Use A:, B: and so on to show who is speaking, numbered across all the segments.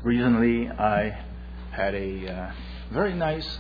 A: Recently, I had a very nice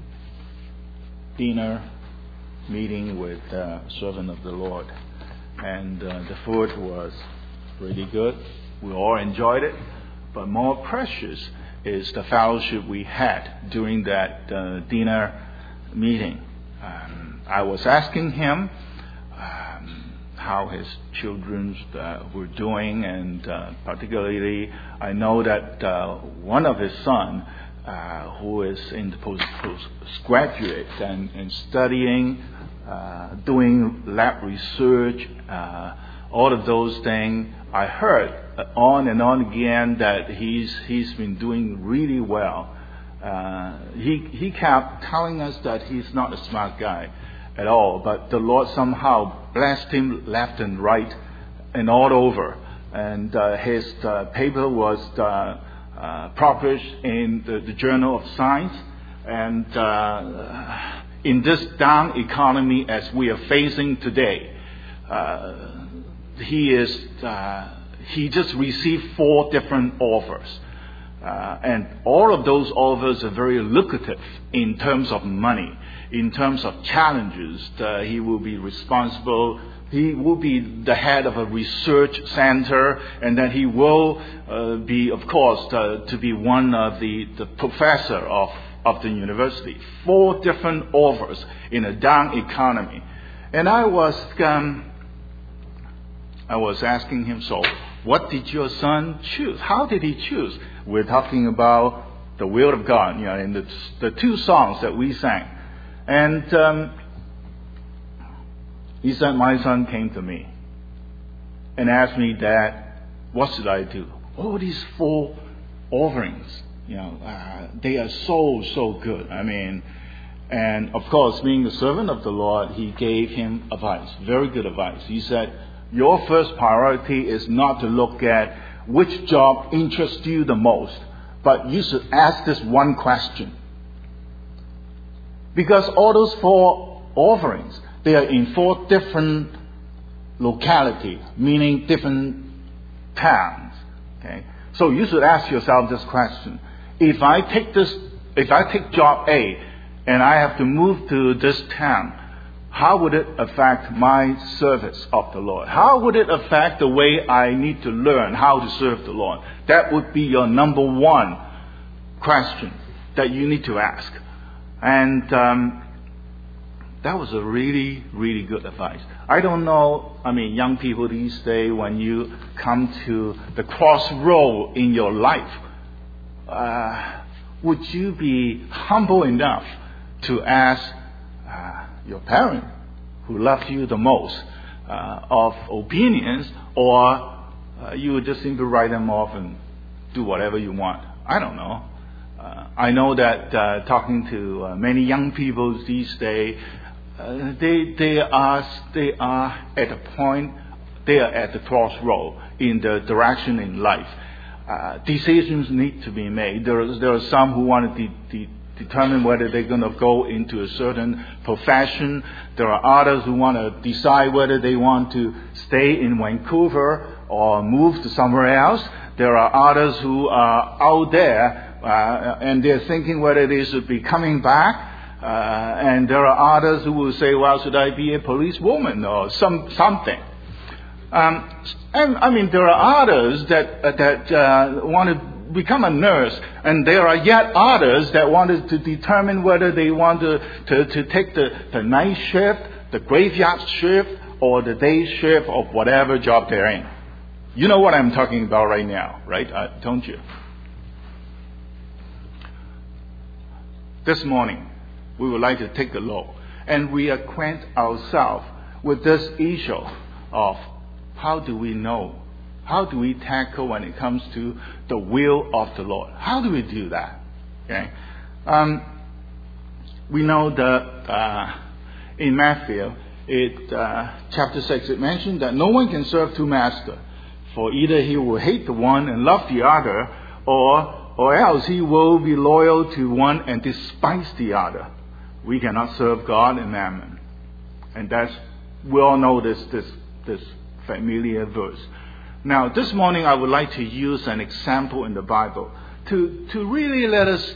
A: dinner meeting with a servant of the Lord, and the food was really good. We all enjoyed it, but more precious is the fellowship we had during that dinner meeting. I was asking him how his children were doing, and particularly I know that one of his sons, who is in the postgraduate and studying, doing lab research, all of those things, I heard on and on again that he's been doing really well. He kept telling us that he's not a smart guy at all, but the Lord somehow blessed him left and right and all over. And his paper was published in the Journal of Science. And in this down economy as we are facing today, he just received 4 different offers. And all of those offers are very lucrative in terms of money. In terms of challenges, he will be responsible. He will be the head of a research center, and then he will be, of course, to be one of the professor of the university. 4 different offers in a down economy. And I was asking him, so what did your son choose? How did he choose? We're talking about the will of God, in the 2 songs that we sang. And he said, my son came to me and asked me, Dad, what should I do? All these 4 offerings, they are so good. And of course, being the servant of the Lord, he gave him advice, very good advice. He said, your first priority is not to look at which job interests you the most, but you should ask this one question. Because all those 4 offerings, they are in 4 different localities, meaning different towns. Okay? So you should ask yourself this question. If I take job A and I have to move to this town, how would it affect my service of the Lord? How would it affect the way I need to learn how to serve the Lord? That would be your number 1 question that you need to ask. And that was a really, really good advice. I don't know, young people these days, when you come to the crossroad in your life, would you be humble enough to ask your parent, who loves you the most, of opinions, or you would just simply write them off and do whatever you want? I don't know. I know that talking to many young people these days, they are at a point, they are at the crossroad in the direction in life. Decisions need to be made. There are some who want to determine whether they're going to go into a certain profession. There are others who want to decide whether they want to stay in Vancouver or move to somewhere else. There are others who are out there and they're thinking whether they should be coming back. And there are others who will say, well, should I be a policewoman or something? And there are others that want to become a nurse, and there are yet others that wanted to determine whether they want to take the night shift, the graveyard shift, or the day shift of whatever job they're in. You know what I'm talking about right now, right? Don't you? This morning, we would like to take a look and reacquaint ourselves with this issue of how do we know? How do we tackle when it comes to the will of the Lord? How do we do that? Okay. We know that in Matthew, chapter 6, it mentioned that no one can serve 2 masters, for either he will hate the one and love the other, or else he will be loyal to one and despise the other. We cannot serve God and mammon. And we all know this familiar verse. Now, this morning I would like to use an example in the Bible to really let us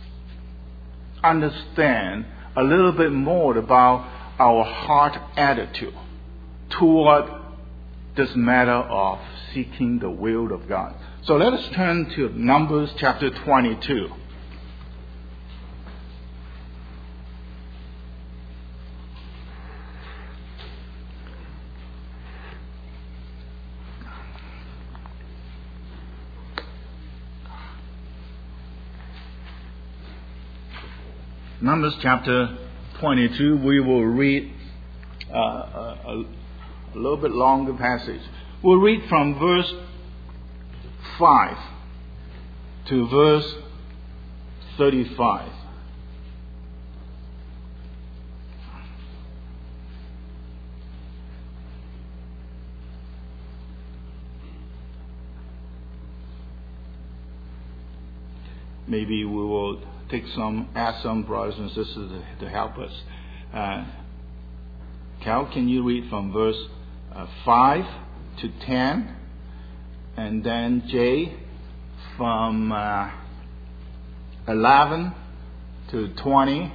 A: understand a little bit more about our heart attitude toward this matter of seeking the will of God. So let us turn to Numbers chapter 22. Numbers chapter 22, we will read a little bit longer passage. We'll read from verse 5 to verse 35. Maybe we will ask some brothers and sisters to help us. Cal, can you read from verse 5 to 10? And then Jay from 11 to 20.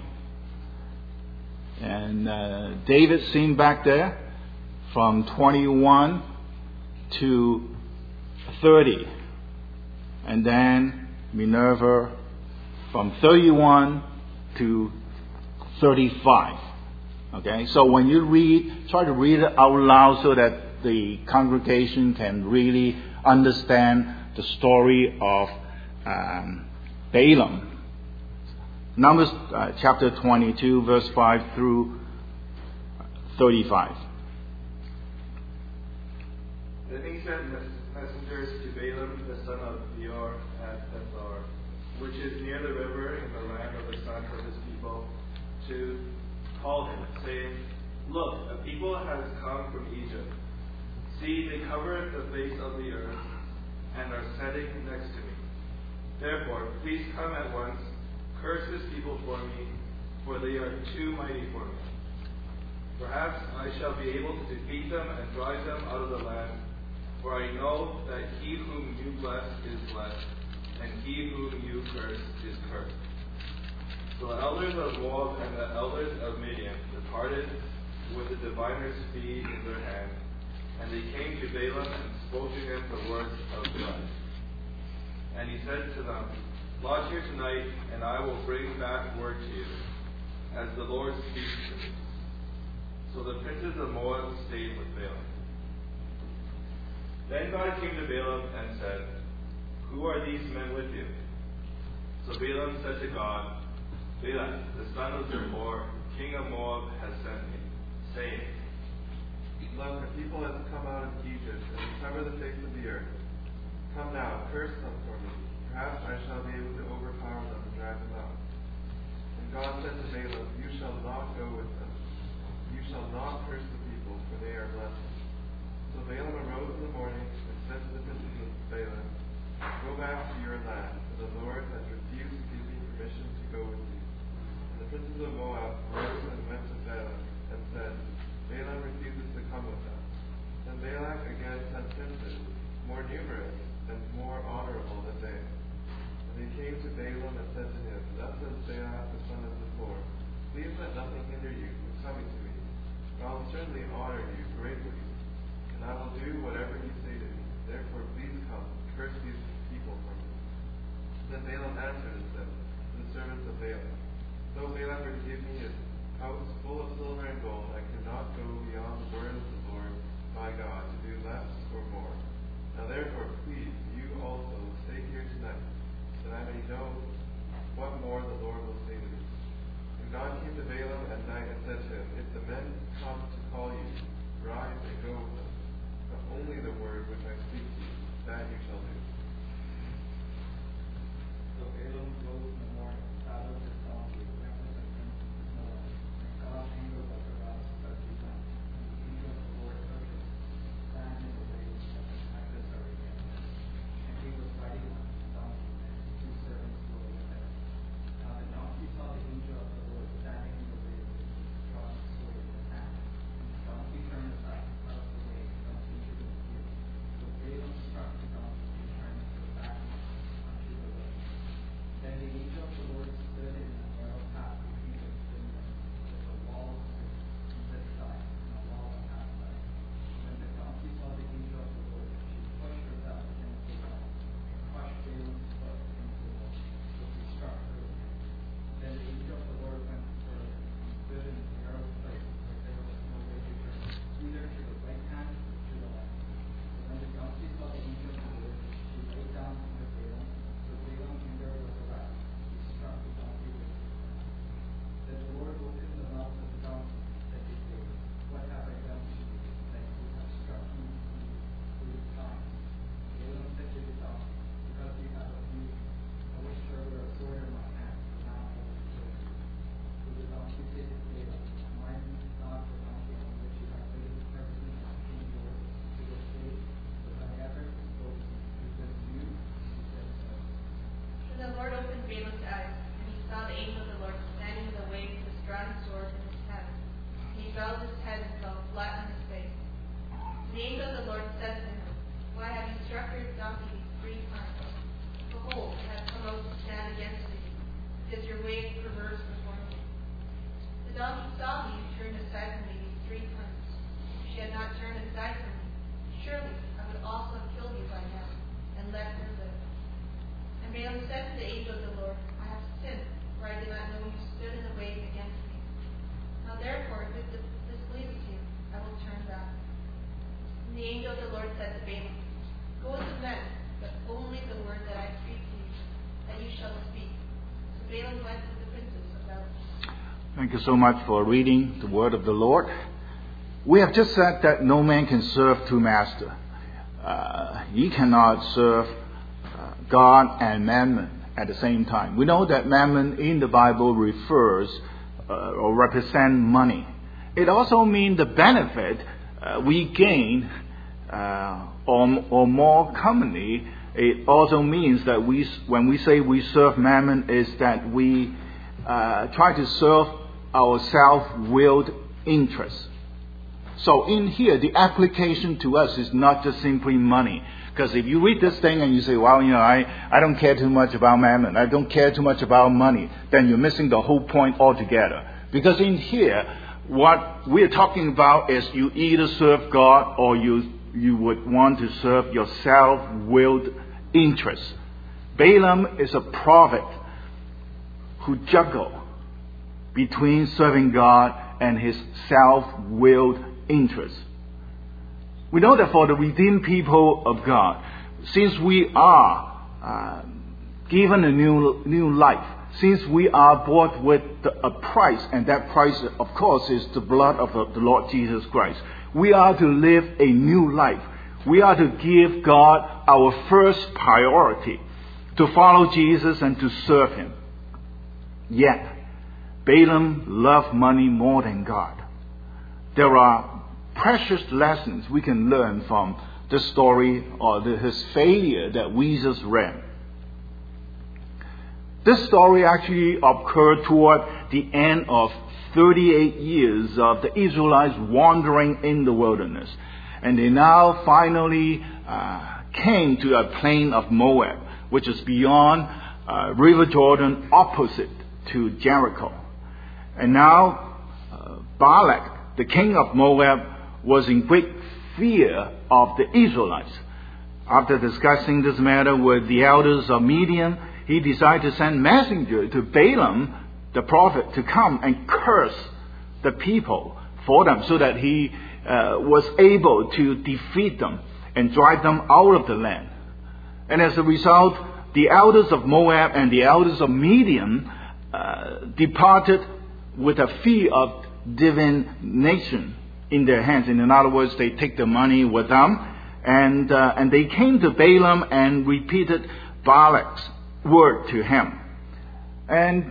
A: And David seen back there from 21 to 30. And then Minerva from 31 to 35. Okay, so when you read, try to read it out loud so that the congregation can really understand the story of Balaam. Numbers chapter 22, verse 5 through 35.
B: Then he sent messengers to Balaam, the son of Beor, at Pethor, which is near the river in the land of the sons of his people, to call him, saying, Look, a people has come from Egypt. See, they cover the face of the earth and are sitting next to me. Therefore, please come at once, curse this people for me, for they are too mighty for me. Perhaps I shall be able to defeat them and drive them out of the land, for I know that he whom you bless is blessed, and he whom you curse is cursed. So the elders of Moab and the elders of Midian departed with the diviner's fee in their hand, and they came to Balaam and spoke to him the words of God. And he said to them, Lodge here tonight, and I will bring back word to you, as the Lord speaks to me. So the princes of Moab stayed with Balaam. Then God came to Balaam and said, Who are these men with you? So Balaam said to God, Balak, the son of Zippor, king of Moab, has sent me, saying, Look, a people has come out of Egypt and cover the face of the earth. Come now, curse them for me. Perhaps I shall be able to overpower them and drive them out. And God said to Balaam, You shall not go with them. You shall not curse the people, for they are blessed. So Balaam arose in the morning and said to the princes of Balaam, Go back to your land, for the Lord has refused to give me permission to go with you. And the princes of Moab rose and went to Balaam and said, Balaam refuses to come with us. Then Balak again sent princes, more numerous and more honorable than they. And they came to Balaam and said to him, Thus says Balak the son of Zippor, Please let nothing hinder you from coming to me, for I will certainly honor you greatly, and I will do whatever you say to me. Therefore please come, curse these people for me. Then Balaam answered and said to the servants of Balak, Though Balak were to give me his house full of silver and gold, I cannot go beyond the word of the Lord my God to do less or more. Now therefore, please, you also stay here tonight, that I may know what more the Lord will say to me. And God came to Balaam at night and said to him, If the men come to call you, rise and go with them. But only the word which I speak to you, that you shall do.
C: So Balaam rose in the morning, saddled his donkey, went with the princes of Moab, and God angered of the gods as he went. And the angel of the Lord took him, stand in the way of an adversary against him. And he was riding on his donkey, and his two servants were with him. Now the donkey saw the angel of the Lord standing in the way with his strong sword in his hand. And the donkey turned aside out of the way, lest he should be killed. So Balaam struck the donkey and turned
D: saw the angel of the Lord standing in the way with his drawn sword in his hand. He bowed his head and fell flat on his face. The angel of the Lord said to him, Why have you struck your donkey 3 times? Behold, I have come out to stand against thee, because your way is perverse before me. The donkey saw me and turned aside from me these 3 times. If she had not turned aside from me, surely I would also have killed you by now, and let her live. And Balaam said to the angel of the Lord, I have sinned, for I did not know you stood in the way against me. Now therefore, if this displeases you, I will turn back. And the angel of the Lord said to Balaam, Go with the men, but only the word that I speak to you, that you shall speak. So Balaam went with the princes of Balak.
A: Thank you so much for reading the word of the Lord. We have just said that no man can serve 2 masters. You cannot serve God and mammon at the same time. We know that mammon in the Bible refers or represent money. It also means the benefit we gain, or more commonly, it also means that when we say we serve mammon, is that we try to serve our self-willed interests. So in here, the application to us is not just simply money. Because if you read this thing and you say, well, I don't care too much about mammon, I don't care too much about money, then you're missing the whole point altogether. Because in here, what we're talking about is you either serve God or you would want to serve your self-willed interests. Balaam is a prophet who juggled between serving God and his self-willed interests. We know that for the redeemed people of God, since we are given a new life, since we are bought with a price, and that price, of course, is the blood of the Lord Jesus Christ, we are to live a new life. We are to give God our first priority, to follow Jesus and to serve Him. Yet, Balaam loved money more than God. There are precious lessons we can learn from the story or his failure that we just read. This story actually occurred toward the end of 38 years of the Israelites wandering in the wilderness. And they now finally came to a plain of Moab, which is beyond River Jordan, opposite to Jericho. And now Balak, the king of Moab, was in great fear of the Israelites. After discussing this matter with the elders of Midian, he decided to send messenger to Balaam, the prophet, to come and curse the people for them so that he was able to defeat them and drive them out of the land. And as a result, the elders of Moab and the elders of Midian departed with a fear of divination in their hands. And in other words, they take the money with them, and they came to Balaam and repeated Balak's word to him. And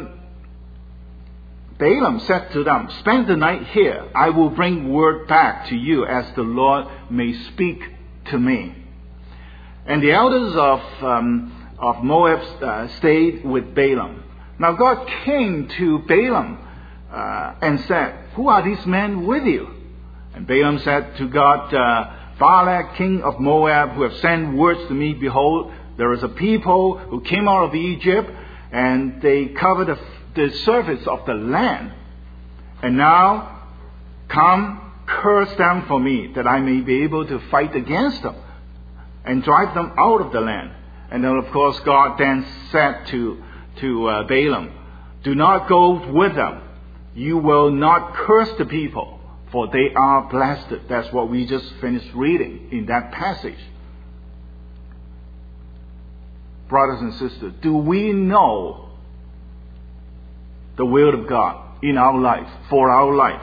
A: Balaam said to them, "Spend the night here. I will bring word back to you as the Lord may speak to me." And the elders of Moab stayed with Balaam. Now God came to Balaam and said, "Who are these men with you?" And Balaam said to God, "Balak, king of Moab, who have sent words to me, behold, there is a people who came out of Egypt, and they covered the surface of the land. And now, come, curse them for me, that I may be able to fight against them and drive them out of the land." And then, of course, God then said to Balaam, "Do not go with them. You will not curse the people, for they are blessed." That's what we just finished reading in that passage. Brothers and sisters, do we know the will of God in our life, for our life?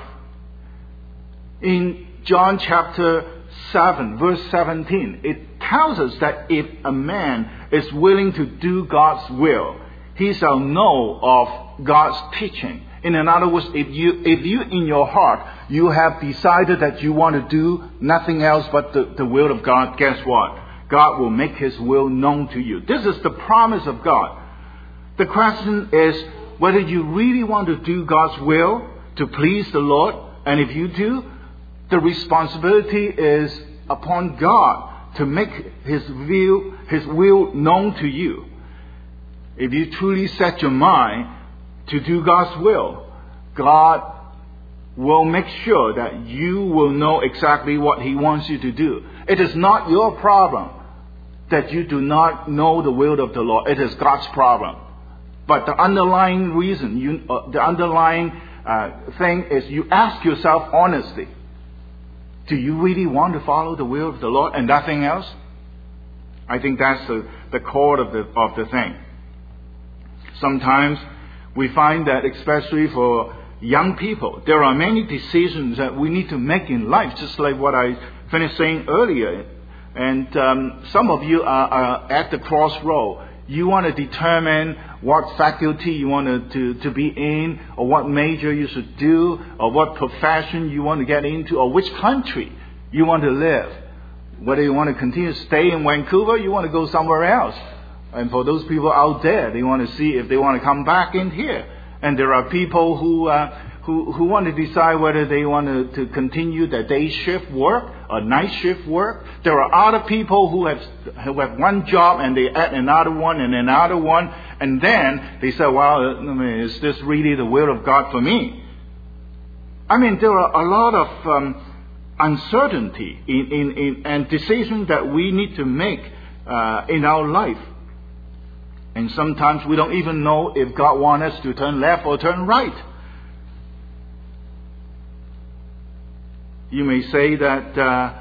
A: In John chapter 7, verse 17, it tells us that if a man is willing to do God's will, he shall know of God's teaching. In other words, if you in your heart, you have decided that you want to do nothing else but the will of God, guess what? God will make His will known to you. This is the promise of God. The question is whether you really want to do God's will to please the Lord. And if you do, the responsibility is upon God to make His will known to you. If you truly set your mind to do God's will, God will make sure that you will know exactly what He wants you to do. It is not your problem that you do not know the will of the Lord. It is God's problem. But the underlying reason, the underlying thing is you ask yourself honestly, do you really want to follow the will of the Lord and nothing else? I think that's the core of the thing. Sometimes we find that, especially for young people, there are many decisions that we need to make in life, just like what I finished saying earlier. And some of you are at the crossroad. You want to determine what faculty you want to be in, or what major you should do, or what profession you want to get into, or which country you want to live. Whether you want to continue to stay in Vancouver, you want to go somewhere else. And for those people out there, they want to see if they want to come back in here. And there are people who want to decide whether they want to continue their day shift work or night shift work. There are other people who have one job and they add another one and another one. And then they say, well, is this really the will of God for me? I mean, there are a lot of uncertainty and decisions that we need to make in our life. And sometimes we don't even know if God wants us to turn left or turn right. You may say that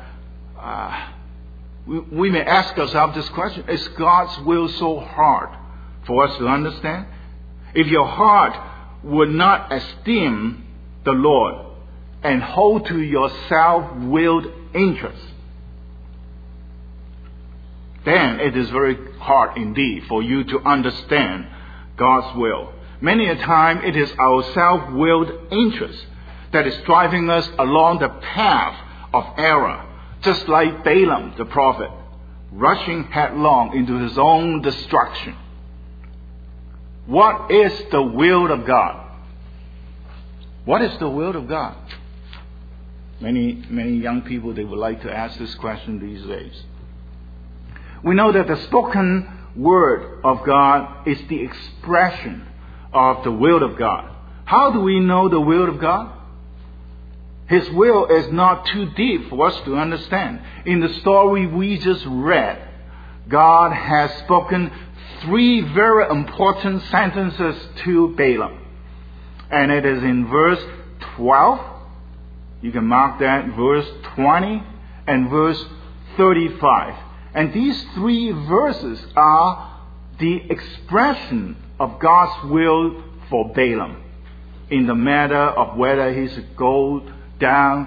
A: we may ask ourselves this question: is God's will so hard for us to understand? If your heart would not esteem the Lord and hold to your self-willed interests, then it is very hard indeed for you to understand God's will. Many a time it is our self-willed interest that is driving us along the path of error, just like Balaam the prophet, rushing headlong into his own destruction. What is the will of God? What is the will of God? Many young people, they would like to ask this question these days. We know that the spoken word of God is the expression of the will of God. How do we know the will of God? His will is not too deep for us to understand. In the story we just read, God has spoken 3 very important sentences to Balaam. And it is in verse 12, you can mark that, verse 20, and verse 35. And these 3 verses are the expression of God's will for Balaam in the matter of whether he should go down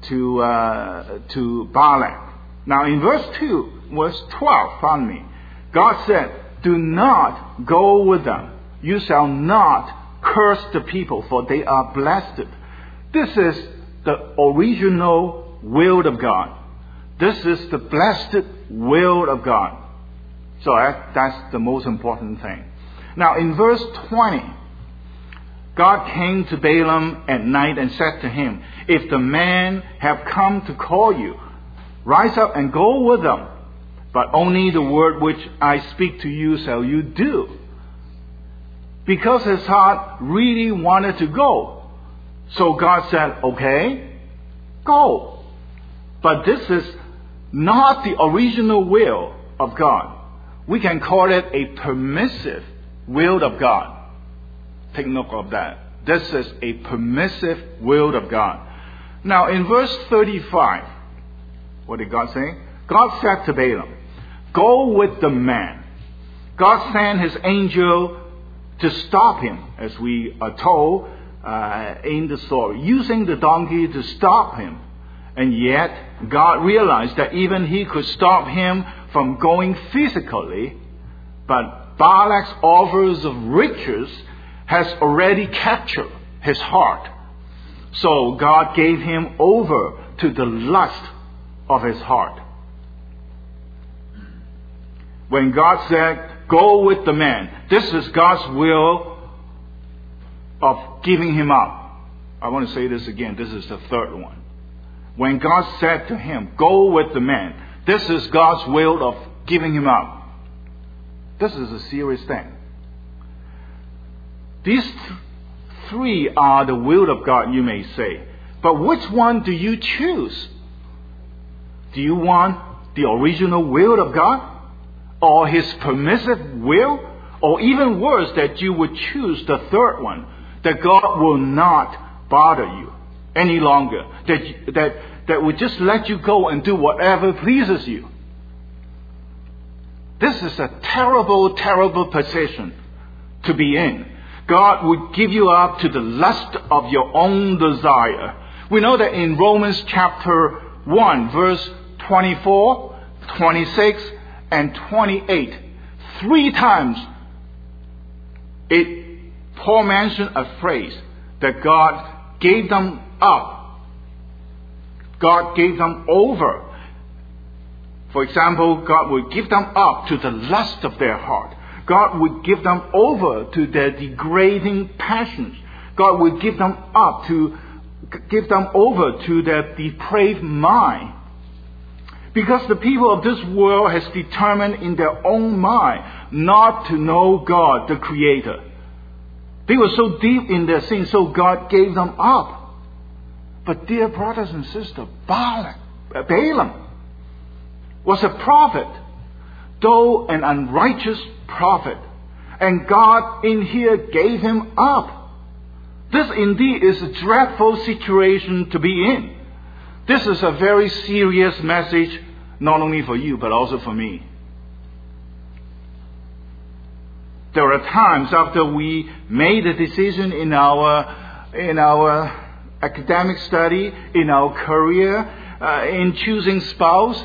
A: to Balak. Now in verse 12, God said, do not go with them. You shall not curse the people, for they are blessed. This is the original will of God. This is the blessed will of God. So that's the most important thing. Now in verse 20, God came to Balaam at night and said to him, if the men have come to call you, rise up and go with them. But only the word which I speak to you shall you do. Because his heart really wanted to go. So God said, okay, go. But this is not the original will of God. We can call it a permissive will of God. Take note of that. This is a permissive will of God. Now in verse 35, what did God say? God said to Balaam, go with the man. God sent his angel to stop him, as we are told in the story, using the donkey to stop him. And yet, God realized that even he could stop him from going physically, but Balak's offers of riches has already captured his heart. So God gave him over to the lust of his heart. When God said, Go with the man. This is God's will of giving him up. I want to say this again. This is the third one. When God said to him, go with the man, this is God's will of giving him up. This is a serious thing. These three are the will of God, you may say. But which one do you choose? Do you want the original will of God? Or His permissive will? Or even worse, that you would choose the third one, that God will not bother you any longer, that would just let you go and do whatever pleases you. This is a terrible, terrible position to be in. God would give you up to the lust of your own desire. We know that in Romans chapter 1, verse 24, 26, and 28, 3 times Paul mentioned a phrase that God gave them up. God gave them over. For example, God would give them up to the lust of their heart. God would give them over to their degrading passions. God would give them over to their depraved mind. Because the people of this world has determined in their own mind not to know God, the Creator. They were so deep in their sin, so God gave them up. But dear brothers and sisters, Balaam was a prophet, though an unrighteous prophet. And God in here gave him up. This indeed is a dreadful situation to be in. This is a very serious message, not only for you, but also for me. There are times after we made a decision in our academic study, in our career, in choosing spouse,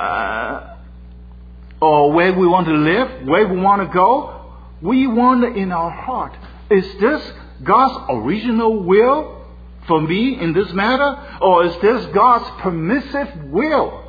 A: or where we want to live, where we want to go, we wonder in our heart, is this God's original will for me in this matter? Or is this God's permissive will?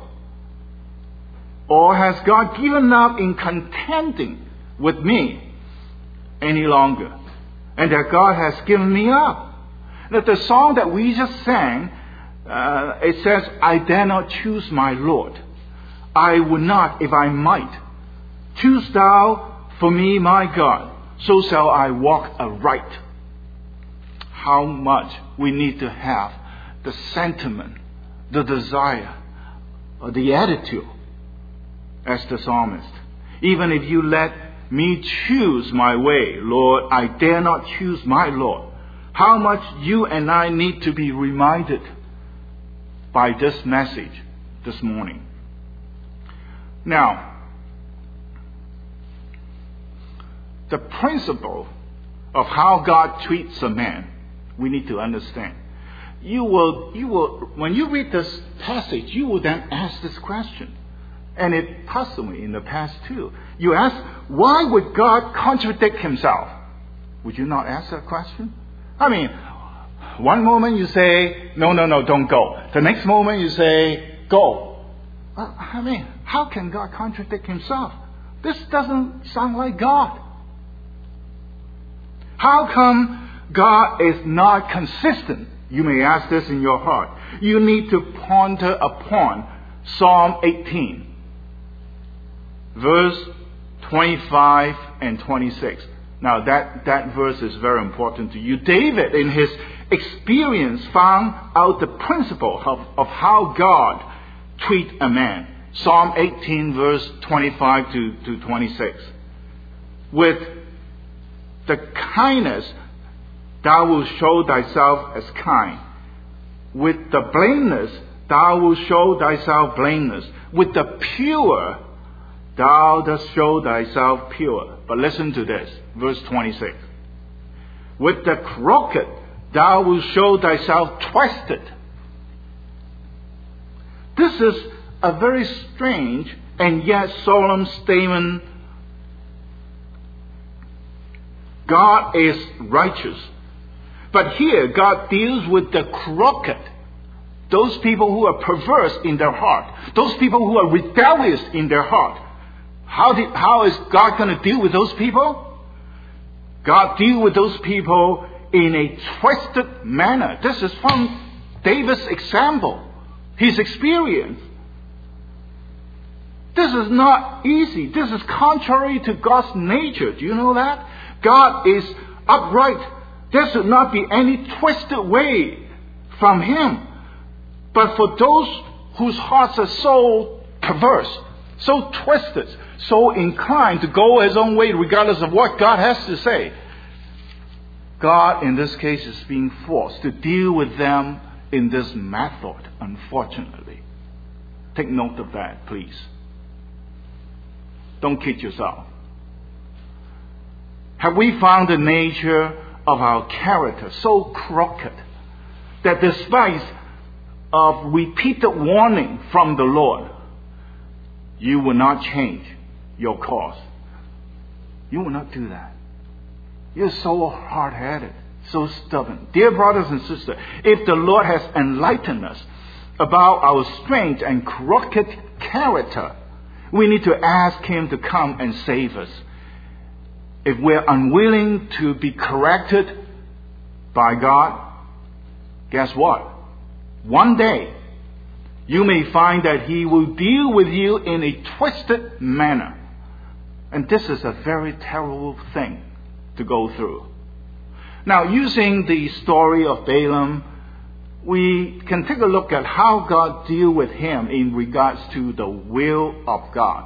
A: Or has God given up in contending with me any longer? And that God has given me up. Now the song that we just sang, it says, I dare not choose my Lord. I would not if I might. Choose thou for me, my God, so shall I walk aright. How much we need to have the sentiment, the desire, or the attitude as the psalmist. Even if you let me choose my way, Lord, I dare not choose my Lord. How much you and I need to be reminded by this message this morning. Now, the principle of how God treats a man, we need to understand. You will, when you read this passage, you will then ask this question. And it puzzled me in the past too. You ask, why would God contradict himself? Would you not ask that question? I mean, one moment you say, no, don't go. The next moment you say, go. I mean, how can God contradict himself? This doesn't sound like God. How come God is not consistent? You may ask this in your heart. You need to ponder upon Psalm 18, verse 25 and 26. Now that verse is very important to you. David, in his experience, found out the principle of how God treats a man. Psalm 18, verse 25 to 26. With the kindness, thou wilt show thyself as kind. With the blameless, thou wilt show thyself blameless. With the pure, thou dost show thyself pure. But listen to this, verse 26. With the crooked, thou wilt show thyself twisted. This is a very strange and yet solemn statement. God is righteous. But here, God deals with the crooked. Those people who are perverse in their heart. Those people who are rebellious in their heart. How is God going to deal with those people? God deal with those people in a twisted manner. This is from David's example, his experience. This is not easy. This is contrary to God's nature. Do you know that? God is upright. There should not be any twisted way from Him. But for those whose hearts are so perverse, so twisted, so inclined to go his own way regardless of what God has to say, God in this case is being forced to deal with them in this method, unfortunately. Take note of that, please. Don't kid yourself. Have we found the nature of our character so crooked that despite of repeated warning from the Lord, you will not change your course? You will not do that. You're so hard-headed, so stubborn. Dear brothers and sisters, if the Lord has enlightened us about our strange and crooked character, we need to ask Him to come and save us. If we're unwilling to be corrected by God, guess what? One day, you may find that He will deal with you in a twisted manner. And this is a very terrible thing to go through. Now, using the story of Balaam, we can take a look at how God deal with him in regards to the will of God.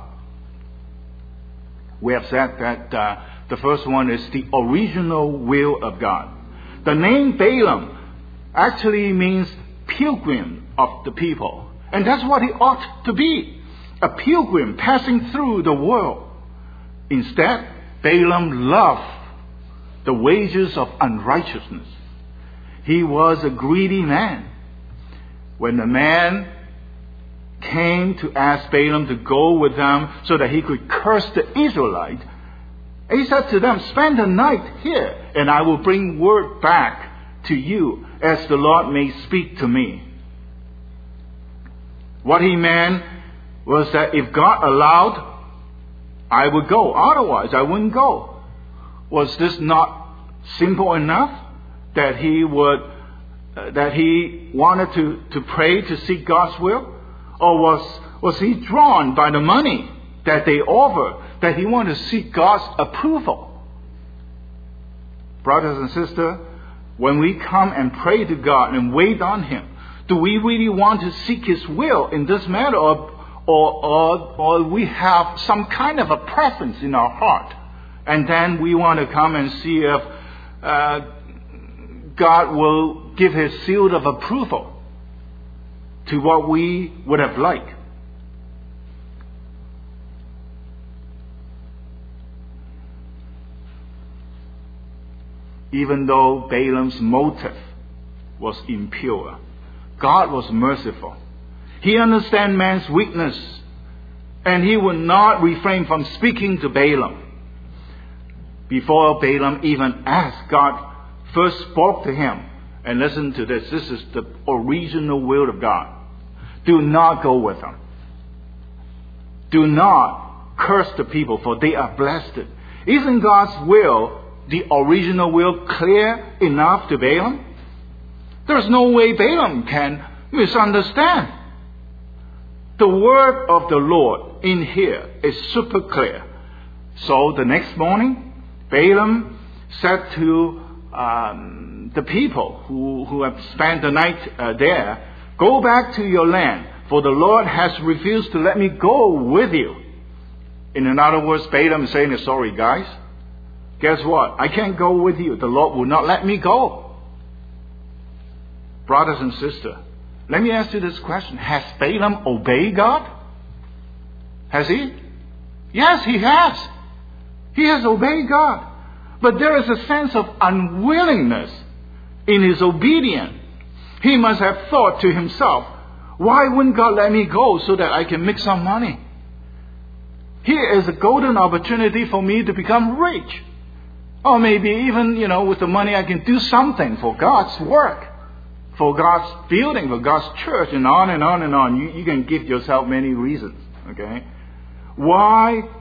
A: We have said that the first one is the original will of God. The name Balaam actually means pilgrim of the people. And that's what he ought to be. A pilgrim passing through the world. Instead, Balaam loved the wages of unrighteousness. He was a greedy man. When the man came to ask Balaam to go with them so that he could curse the Israelites, he said to them, "Spend the night here, and I will bring word back to you as the Lord may speak to me." What he meant was that if God allowed, I would go. Otherwise, I wouldn't go. Was this not simple enough that he wanted to pray to seek God's will? Or was he drawn by the money that they offered, that he wanted to seek God's approval? Brothers and sisters, when we come and pray to God and wait on Him, do we really want to seek His will in this matter, or we have some kind of a preference in our heart, and then we want to come and see if God will give His seal of approval to what we would have liked? Even though Balaam's motive was impure, God was merciful. He understands man's weakness, and He would not refrain from speaking to Balaam. Before Balaam even asked, God first spoke to him. And listen to this. This is the original will of God. Do not go with them. Do not curse the people, for they are blessed. Isn't God's will, the original will, clear enough to Balaam? There's no way Balaam can misunderstand. The word of the Lord in here is super clear. So the next morning, Balaam said to the people who have spent the night there, "Go back to your land, for the Lord has refused to let me go with you." In other words, Balaam is saying, "Sorry guys, guess what? I can't go with you. The Lord will not let me go." Brothers and sisters, let me ask you this question. Has Balaam obeyed God? Has he? Yes, he has. He has obeyed God. But there is a sense of unwillingness in his obedience. He must have thought to himself, why wouldn't God let me go so that I can make some money? Here is a golden opportunity for me to become rich. Or maybe even, with the money I can do something for God's work, for God's building, for God's church, and on and on and on. You can give yourself many reasons, okay? Why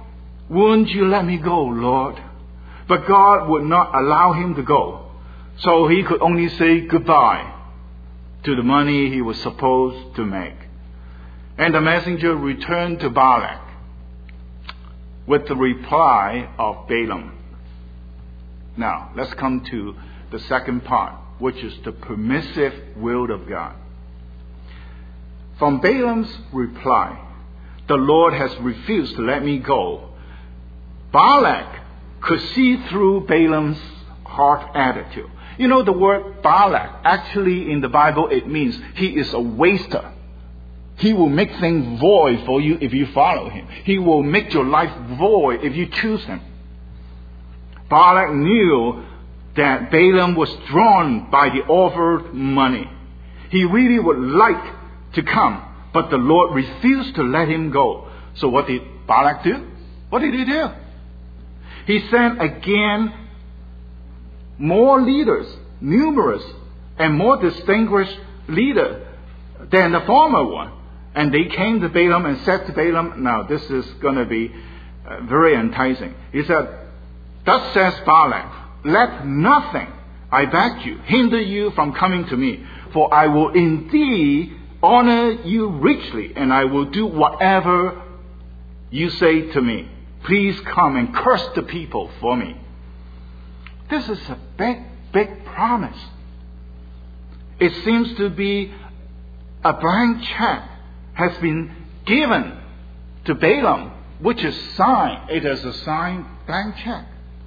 A: Wouldn't you let me go, Lord? But God would not allow him to go. So he could only say goodbye to the money he was supposed to make. And the messenger returned to Balak with the reply of Balaam. Now, let's come to the second part, which is the permissive will of God. From Balaam's reply, the Lord has refused to let me go. Balak could see through Balaam's hard attitude. You know, the word Balak, actually in the Bible, it means he is a waster. He will make things void for you if you follow him. He will make your life void if you choose him. Balak knew that Balaam was drawn by the offered money. He really would like to come, but the Lord refused to let him go. So what did Balak do? What did he do? He sent again more leaders, numerous and more distinguished leader than the former one. And they came to Balaam and said to Balaam, now this is going to be very enticing. He said, thus says Balak, let nothing, I beg you, hinder you from coming to me, for I will indeed honor you richly, and I will do whatever you say to me. Please come and curse the people for me. This is a big, big promise. It seems to be a blank check has been given to Balaam, which is signed. It is a signed blank check.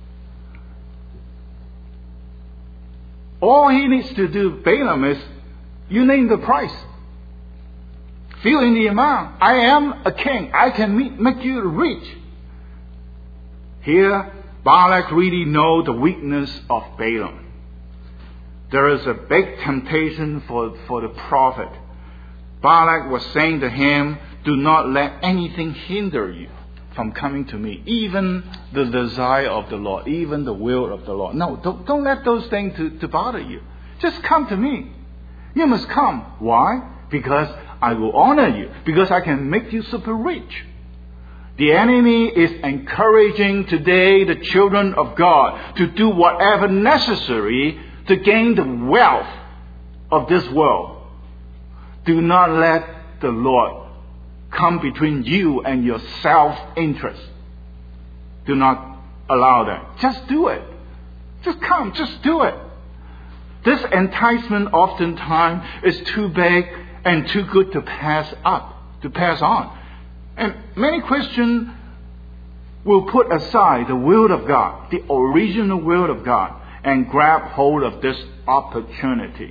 A: All he needs to do, Balaam, is you name the price. Fill in the amount. I am a king. I can make you rich. Here, Balak really knows the weakness of Balaam. There is a big temptation for the prophet. Balak was saying to him, do not let anything hinder you from coming to me. Even the desire of the Lord, even the will of the Lord. No, don't let those things to bother you. Just come to me. You must come. Why? Because I will honor you. Because I can make you super rich. The enemy is encouraging today the children of God to do whatever necessary to gain the wealth of this world. Do not let the Lord come between you and your self-interest. Do not allow that. Just do it. Just come. Just do it. This enticement oftentimes is too big and too good to pass on. And many Christians will put aside the will of God, the original will of God, and grab hold of this opportunity.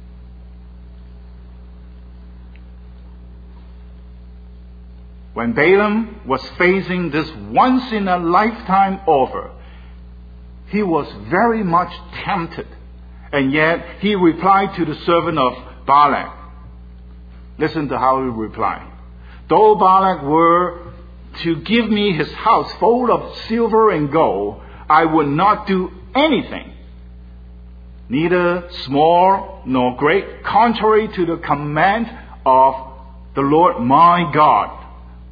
A: When Balaam was facing this once-in-a-lifetime offer, he was very much tempted. And yet, he replied to the servant of Balak. Listen to how he replied. Though Balak were to give me his house full of silver and gold, I would not do anything, neither small nor great, contrary to the command of the Lord my God.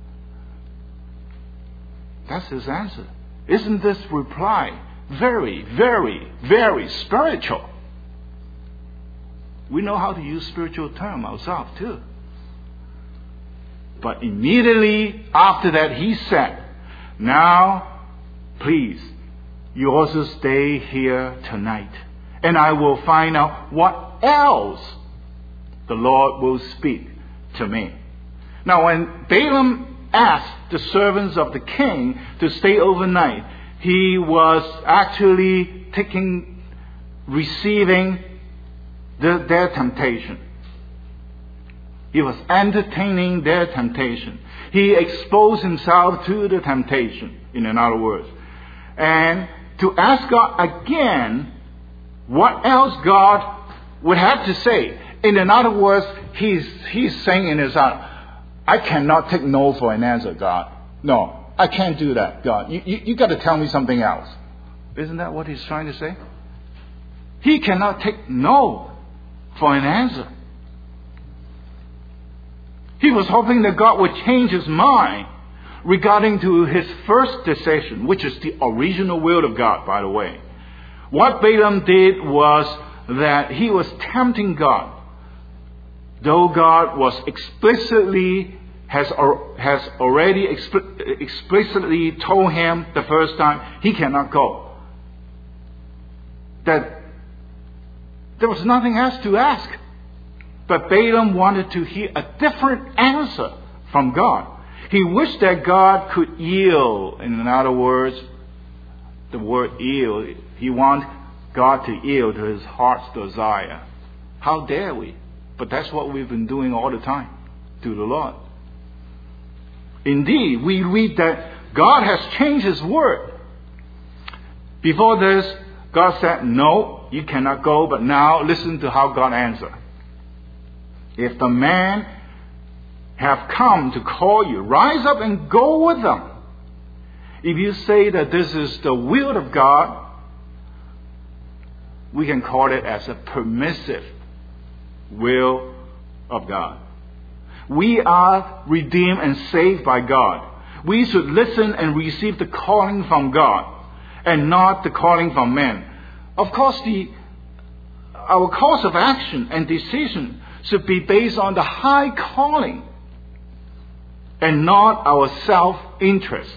A: That's his answer. Isn't this reply very, very, very spiritual? We know how to use spiritual terms ourselves too. But immediately after that he said, now, please, you also stay here tonight, and I will find out what else the Lord will speak to me. Now, when Balaam asked the servants of the king to stay overnight, he was actually receiving their temptation. He was entertaining their temptation. He exposed himself to the temptation, in other words. And to ask God again what else God would have to say. In other words, he's saying in his heart, I cannot take no for an answer, God. No, I can't do that, God. You got to tell me something else. Isn't that what he's trying to say? He cannot take no for an answer. He was hoping that God would change his mind. regarding to his first decision, which is the original will of God, by the way. What Balaam did was that he was tempting God. Though God was has already explicitly told him the first time he cannot go. That there was nothing else to ask. But Balaam wanted to hear a different answer from God. He wished that God could yield. In other words, the word yield, he wanted God to yield to his heart's desire. How dare we? But that's what we've been doing all the time to the Lord. Indeed, we read that God has changed his word. Before this, God said, no, you cannot go, but now listen to how God answered. If the man have come to call you, rise up and go with them. If you say that this is the will of God, we can call it as a permissive will of God. We are redeemed and saved by God. We should listen and receive the calling from God and not the calling from men. Of course, our course of action and decision should be based on the high calling and not our self-interest.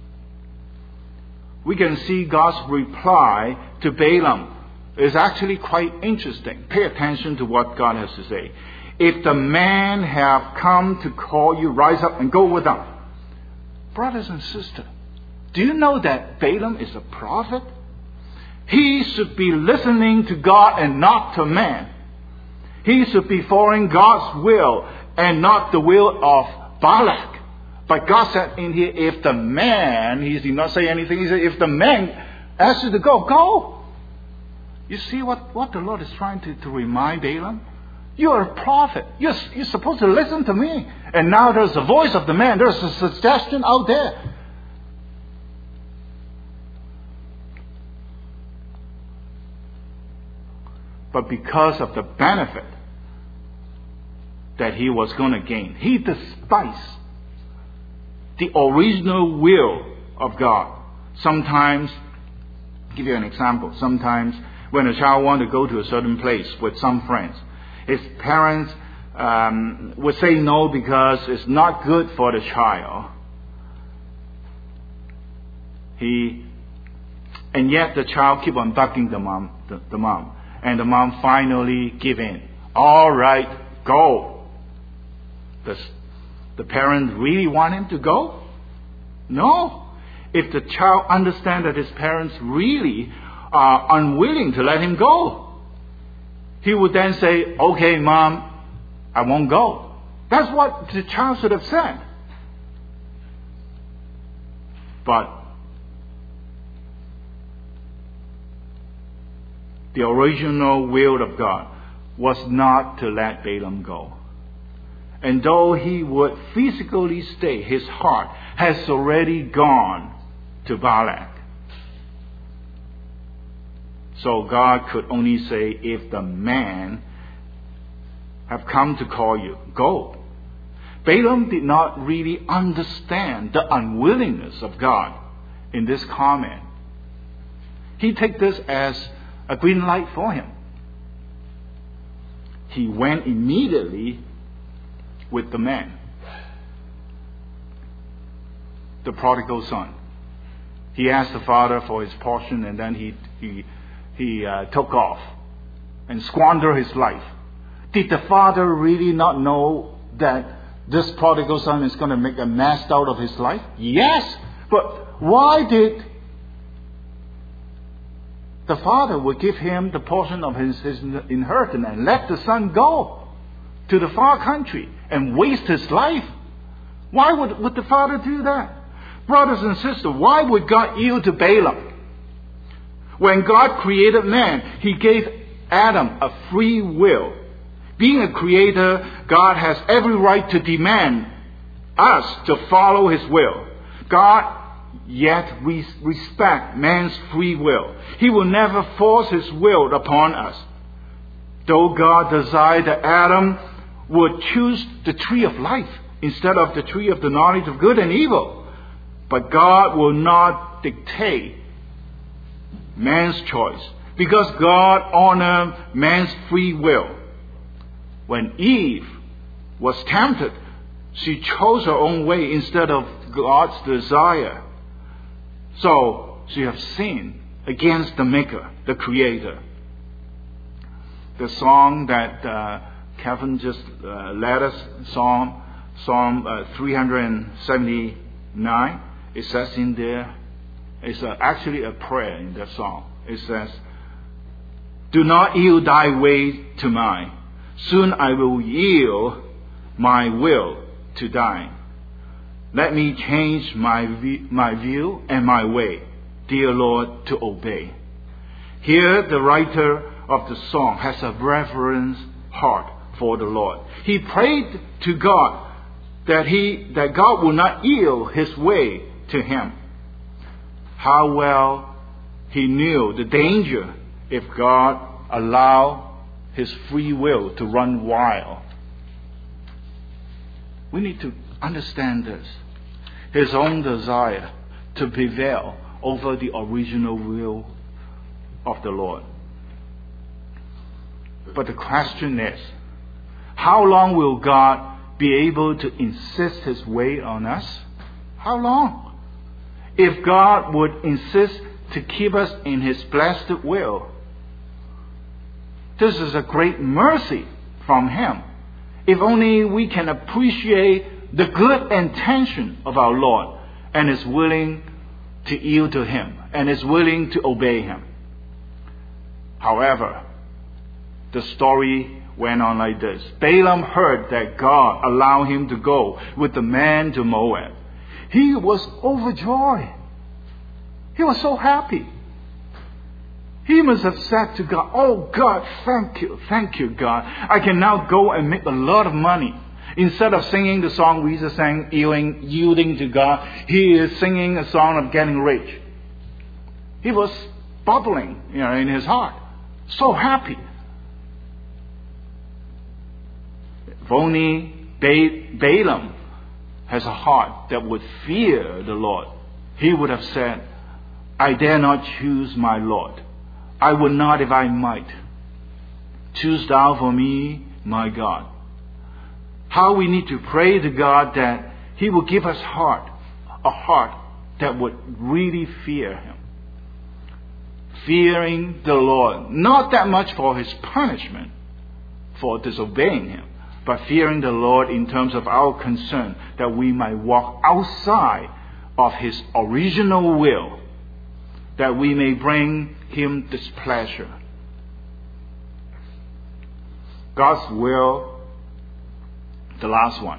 A: We can see God's reply to Balaam is actually quite interesting. Pay attention to what God has to say. If the man have come to call you, rise up and go with them. Brothers and sisters, do you know that Balaam is a prophet? He should be listening to God and not to man. He should be following God's will and not the will of Balak. But God said in here, if the man, he did not say anything, he said, if the man asks you to go, go. You see what the Lord is trying to remind Balaam? You are a prophet. You're supposed to listen to me. And now there's a voice of the man. There's a suggestion out there. But because of the benefit that he was going to gain, he despised the original will of God. Sometimes, I'll give you an example. Sometimes when a child wants to go to a certain place with some friends, his parents would say no because it's not good for the child. And yet the child keep on bugging the mom. And the mom finally give in. All right, go. Does the parent really want him to go? No. If the child understands that his parents really are unwilling to let him go, he would then say, okay, Mom, I won't go. That's what the child should have said. But the original will of God was not to let Balaam go. And though he would physically stay, his heart has already gone to Balak. So God could only say, if the man have come to call you, go. Balaam did not really understand the unwillingness of God in this comment. He took this as a green light for him. He went immediately with the man, the prodigal son. He asked the father for his portion, and then he took off and squandered his life. Did the father really not know that this prodigal son is going to make a mess out of his life? Yes, but why did the father would give him the portion of his inheritance and let the son go to the far country and waste his life? Why would the father do that? Brothers and sisters, why would God yield to Balaam? When God created man, He gave Adam a free will. Being a creator, God has every right to demand us to follow His will. God yet we respect man's free will. He will never force His will upon us. Though God desired that Adam would choose the tree of life instead of the tree of the knowledge of good and evil, But God will not dictate man's choice, because God honors man's free will. When Eve was tempted, she chose her own way instead of God's desire. So she has sinned against the Maker, the Creator. The song that Kevin just led us, Psalm 379, it says in there, it's actually a prayer in that song. It says, "Do not yield thy way to mine. Soon I will yield my will to thine. Let me change my view and my way, dear Lord, to obey." Here the writer of the song has a reverent heart for the Lord. He prayed to God that God will not yield his way to him. How well he knew the danger if God allowed his free will to run wild. We need to understand this. His own desire to prevail over the original will of the Lord. But the question is, how long will God be able to insist his way on us? How long? If God would insist to keep us in his blessed will, this is a great mercy from him. If only we can appreciate the good intention of our Lord and is willing to yield to him and is willing to obey him. However, the story went on like this. Balaam heard that God allowed him to go with the man to Moab. He was overjoyed. He was so happy. He must have said to God, "Oh God, thank you, God. I can now go and make a lot of money." Instead of singing the song we just sang, yielding to God, he is singing a song of getting rich. He was bubbling, in his heart. So happy. If only Balaam has a heart that would fear the Lord, he would have said, "I dare not choose my Lord. I would not if I might. Choose thou for me, my God." How we need to pray to God that he will give us a heart that would really fear him. Fearing the Lord, not that much for his punishment, for disobeying him, but fearing the Lord in terms of our concern that we might walk outside of his original will, that we may bring him displeasure. God's will, the last one,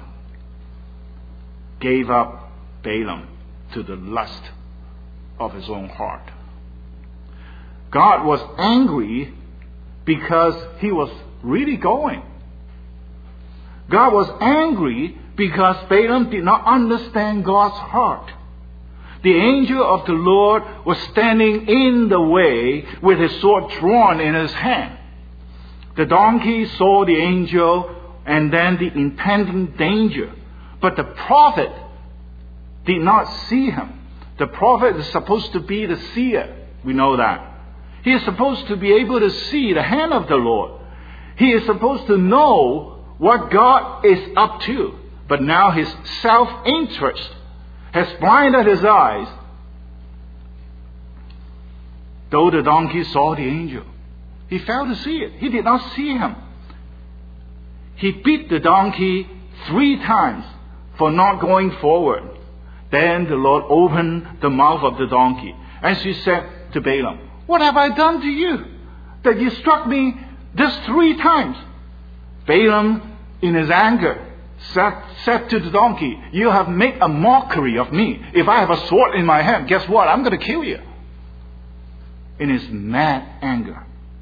A: gave up Balaam to the lust of his own heart. God was angry because he was really going. God was angry because Balaam did not understand God's heart. The angel of the Lord was standing in the way with his sword drawn in his hand. The donkey saw the angel and then the impending danger. But the prophet did not see him. The prophet is supposed to be the seer. We know that. He is supposed to be able to see the hand of the Lord. He is supposed to know what God is up to. But now his self-interest has blinded his eyes. Though the donkey saw the angel, he failed to see it. He did not see him. He beat the donkey 3 times for not going forward. Then the Lord opened the mouth of the donkey, and she said to Balaam, "What have I done to you that you struck me this 3 times?" Balaam, in his anger, said to the donkey, "You have made a mockery of me. If I have a sword in my hand, guess what? I'm going to kill you." In his mad anger.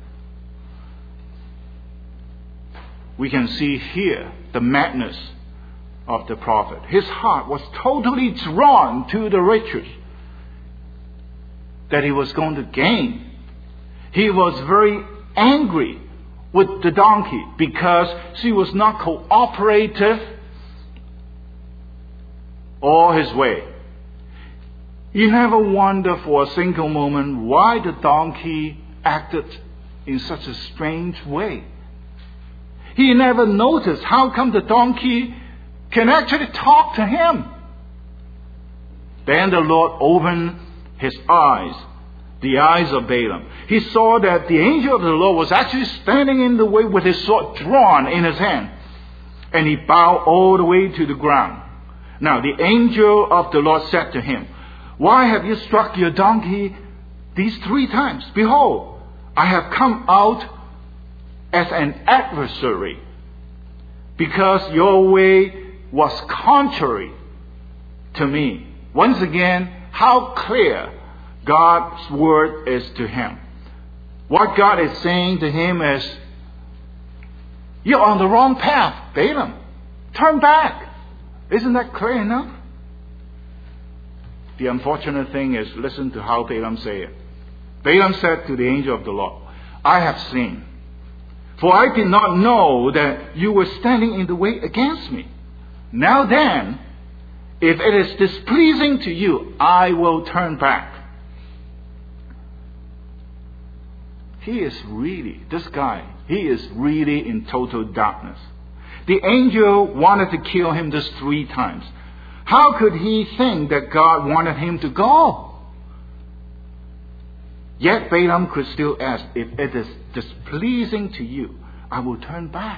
A: We can see here the madness of the prophet. His heart was totally drawn to the riches that he was going to gain. He was very angry with the donkey because she was not cooperative all his way. You never wonder for a single moment why the donkey acted in such a strange way. He never noticed how come the donkey can actually talk to him. Then the Lord opened his eyes, the eyes of Balaam. He saw that the angel of the Lord was actually standing in the way with his sword drawn in his hand. And he bowed all the way to the ground. Now the angel of the Lord said to him, "Why have you struck your donkey these 3 times? Behold, I have come out as an adversary, because your way was contrary to me." Once again, how clear God's word is to him. What God is saying to him is, "You're on the wrong path, Balaam. Turn back." Isn't that clear enough? The unfortunate thing is, listen to how Balaam said it. Balaam said to the angel of the Lord, "I have sinned, for I did not know that you were standing in the way against me. Now then, if it is displeasing to you, I will turn back." This guy is really in total darkness. The angel wanted to kill him just 3 times. How could he think that God wanted him to go? Yet Balaam could still ask, "If it is displeasing to you, I will turn back."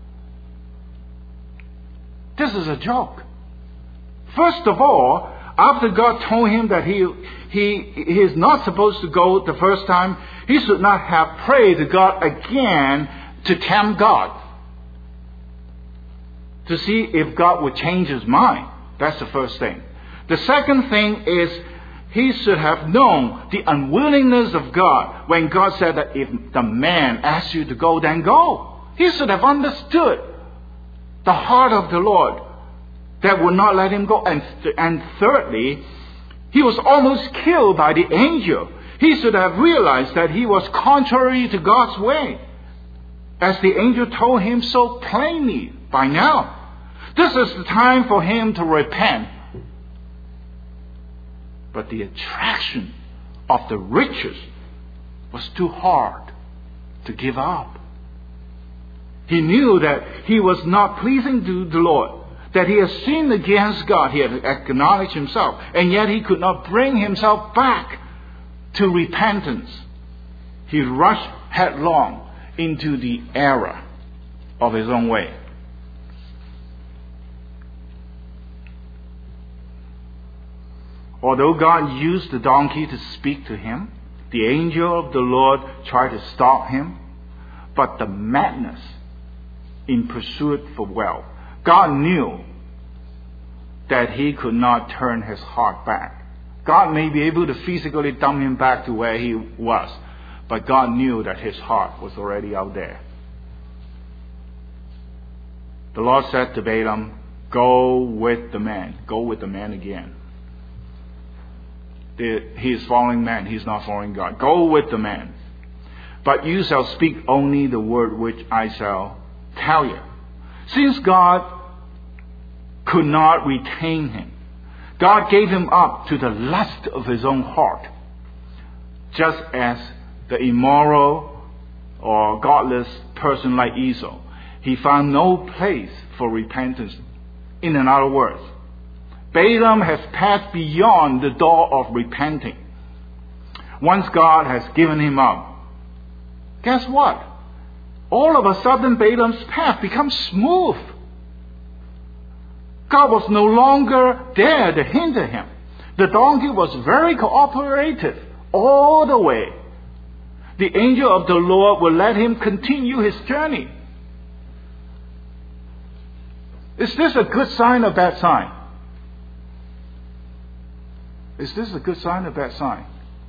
A: This is a joke. First of all, after God told him that he is not supposed to go the first time, he should not have prayed to God again to tempt God, to see if God would change his mind. That's the first thing. The second thing is, he should have known the unwillingness of God when God said that if the man asks you to go, then go. He should have understood the heart of the Lord that would not let him go. And thirdly, he was almost killed by the angel. He should have realized that he was contrary to God's way, as the angel told him so plainly by now. This is the time for him to repent. But the attraction of the riches was too hard to give up. He knew that he was not pleasing to the Lord, that he had sinned against God. He had acknowledged himself, and yet he could not bring himself back to repentance. He rushed headlong into the error of his own way. Although God used the donkey to speak to him, the angel of the Lord tried to stop him. But the madness in pursuit for wealth, God knew that he could not turn his heart back. God may be able to physically dump him back to where he was, but God knew that his heart was already out there. The Lord said to Balaam, "Go with the man." Go with the man again. He is following man. He is not following God. "Go with the man. But you shall speak only the word which I shall tell you." Since God could not retain him, God gave him up to the lust of his own heart, just as the immoral or godless person like Esau. He found no place for repentance. In other words, Balaam has passed beyond the door of repenting. Once God has given him up, guess what? All of a sudden Balaam's path becomes smooth. God was no longer there to hinder him. The donkey was very cooperative all the way. The angel of the Lord will let him continue his journey. Is this a good sign or bad sign? Is this a good sign or bad sign?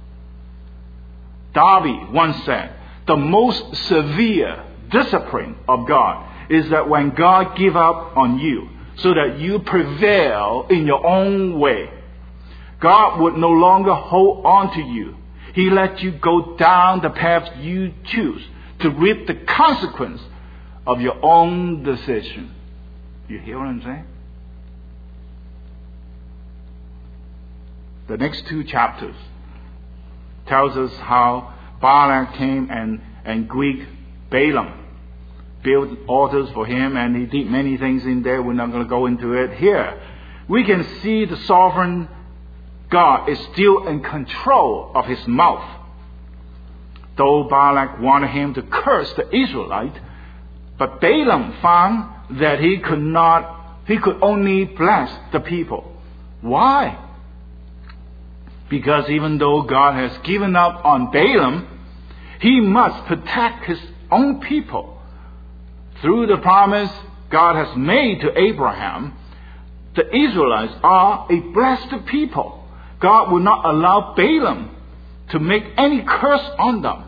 A: Darby once said, the most severe discipline of God is that when God gives up on you so that you prevail in your own way, God would no longer hold on to you. He lets you go down the path you choose to reap the consequence of your own decision. You hear what I'm saying? the next 2 chapters tells us how Balak came and Greek Balaam, built altars for him, and he did many things in there. We're not going to go into it here. We can see the sovereign God is still in control of his mouth. Though Balak wanted him to curse the Israelite, but Balaam found that he could only bless the people. Why? Because even though God has given up on Balaam, he must protect his own people. Through the promise God has made to Abraham, the Israelites are a blessed people. God will not allow Balaam to make any curse on them.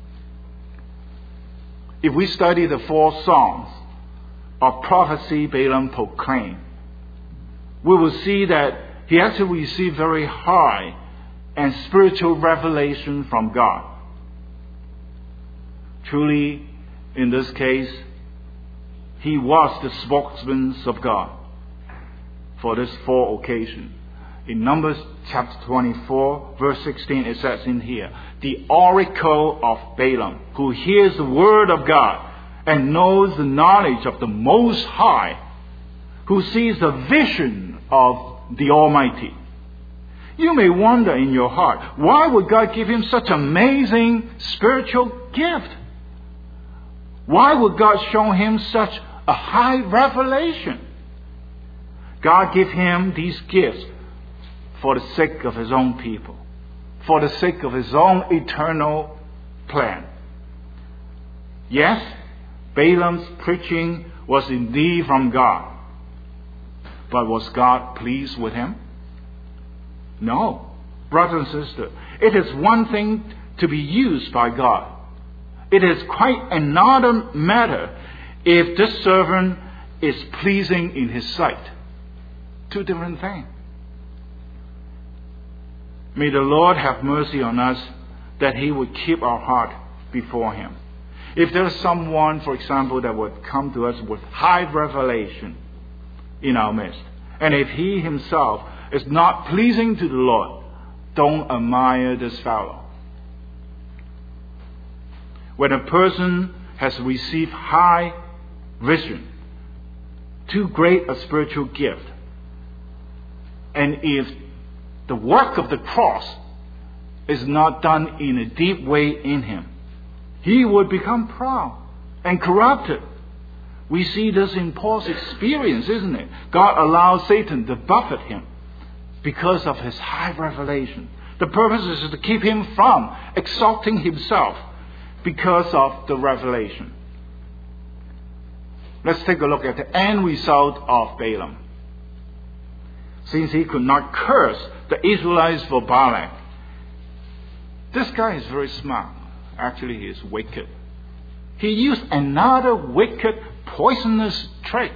A: If we study the 4 songs of prophecy Balaam proclaimed, we will see that he actually received very high and spiritual revelation from God. Truly, in this case, he was the spokesman of God for this 4 occasions. In Numbers chapter 24, verse 16, it says in here, the oracle of Balaam, who hears the word of God and knows the knowledge of the Most High, who sees the vision of the Almighty. You may wonder in your heart, why would God give him such amazing spiritual gift? Why would God show him such a high revelation? God gave him these gifts for the sake of his own people, for the sake of his own eternal plan. Yes, Balaam's preaching was indeed from God, but was God pleased with him? No. Brothers and sisters, it is one thing to be used by God. It is quite another matter if this servant is pleasing in his sight. 2 different things. May the Lord have mercy on us that he would keep our heart before him. If there's someone, for example, that would come to us with high revelation in our midst, and if he himself is not pleasing to the Lord, don't admire this fellow. When a person has received high vision, too great a spiritual gift, and if the work of the cross is not done in a deep way in him, he would become proud and corrupted. We see this in Paul's experience, isn't it? God allows Satan to buffet him because of his high revelation. The purpose is to keep him from exalting himself because of the revelation. Let's take a look at the end result of Balaam. Since he could not curse the Israelites for Balak, this guy is very smart. Actually, he is wicked. He used another wicked, poisonous trick.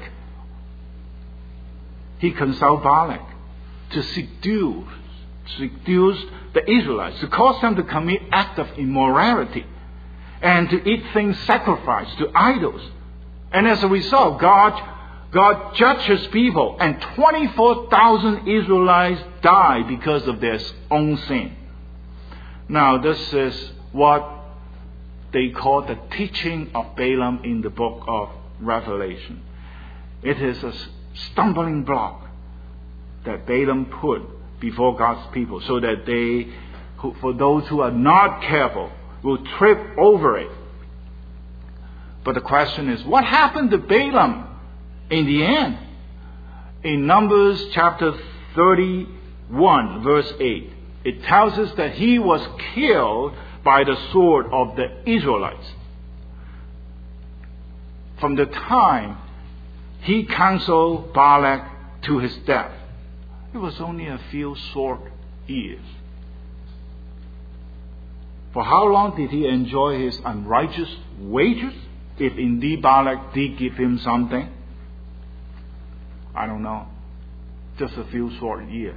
A: He consulted Balak to seduce the Israelites, to cause them to commit acts of immorality and to eat things sacrificed to idols. And as a result, God judges people, and 24,000 Israelites die because of their own sin. Now, this is what they call the teaching of Balaam in the book of Revelation. It is a stumbling block that Balaam put before God's people, so that for those who are not careful, will trip over it. But the question is, what happened to Balaam in the end? In Numbers chapter 31, verse 8, it tells us that he was killed by the sword of the Israelites. From the time he counseled Balak to his death, it was only a few short years. For how long did he enjoy his unrighteous wages, if indeed Balak did give him something? I don't know. Just a few short years.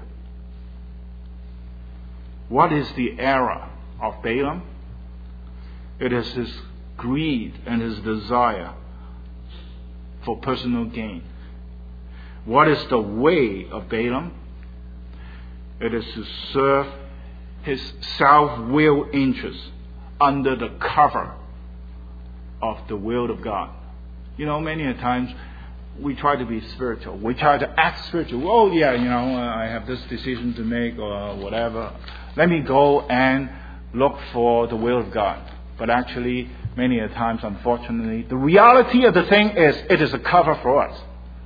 A: What is the error of Balaam? It is his greed and his desire for personal gain. What is the way of Balaam? It is to serve his self-willed interests under the cover of the will of God. Many a times we try to be spiritual. We try to act spiritual. Oh yeah, I have this decision to make or whatever. Let me go and look for the will of God. But actually, many a times, unfortunately, the reality of the thing is it is a cover for us.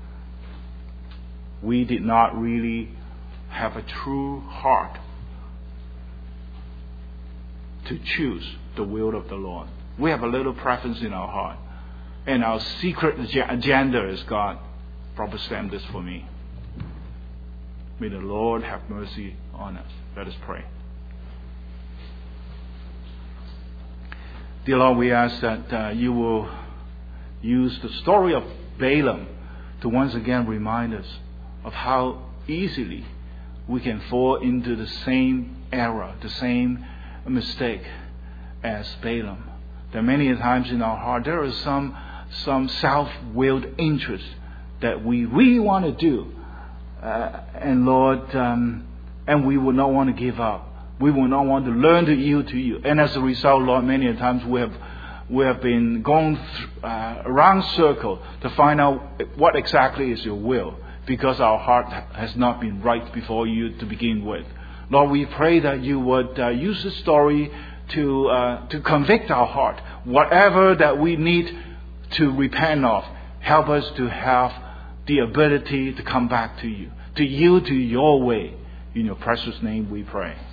A: We did not really have a true heart to choose the will of the Lord. We have a little preference in our heart. And our secret agenda is, God, rubber stamp this for me. May the Lord have mercy on us. Let us pray. Dear Lord, we ask that you will use the story of Balaam to once again remind us of how easily we can fall into the same error, the same mistake as Balaam. That many times in our heart there is some self-willed interest that we really want to do, and Lord, and we would not want to give up. We would not want to learn to yield to you. And as a result, Lord, many times we have been going around circle to find out what exactly is your will, because our heart has not been right before you to begin with. Lord, we pray that you would use the story to convict our heart. Whatever that we need to repent of, help us to have the ability to come back to you, to yield to your way. In your precious name we pray.